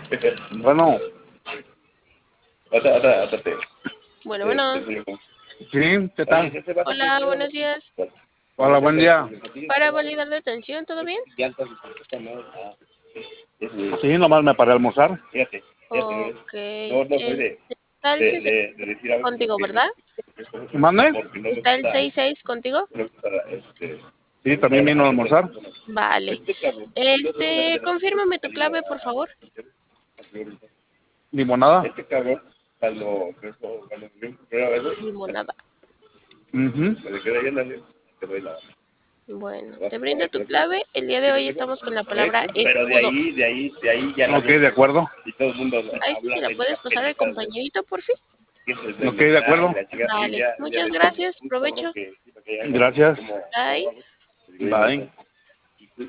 Bueno, Bueno. sí, ¿qué tal? Hola, buenos días. Hola, buen día. Para validar la atención, ¿todo bien? Sí, nomás me paré a almorzar. Ok. Está el 66 contigo, ¿verdad? ¿Mande? ¿Está el 66 contigo? Sí, también vino a almorzar. Vale. Confírmame tu clave, por favor. Limonada. Limonada. Ujú. Bueno, te brindo tu clave. El día de hoy estamos con la palabra escudo. Ok, de acuerdo. Ahí sí se la puedes pasar al compañerito, por fin. Ok, de acuerdo. Vale. Muchas gracias. Provecho. Gracias. Bye. Bye.